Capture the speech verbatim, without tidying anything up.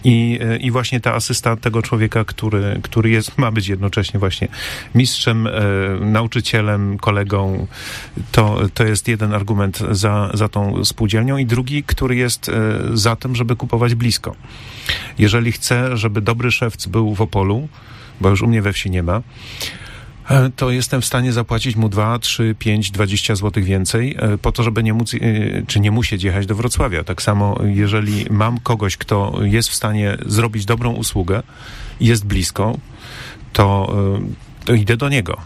I, I właśnie ta asysta tego człowieka, który, który jest, ma być jednocześnie właśnie mistrzem, e, nauczycielem, kolegą, to, to jest jeden argument za, za tą spółdzielnią i drugi, który jest e, za tym, żeby kupować blisko. Jeżeli chcę, żeby dobry szewc był w Opolu, bo już u mnie we wsi nie ma, to jestem w stanie zapłacić mu dwa, trzy, pięć, dwadzieścia złotych więcej po to, żeby nie móc, czy nie musieć jechać do Wrocławia. Tak samo, jeżeli mam kogoś, kto jest w stanie zrobić dobrą usługę i jest blisko, to, to idę do niego.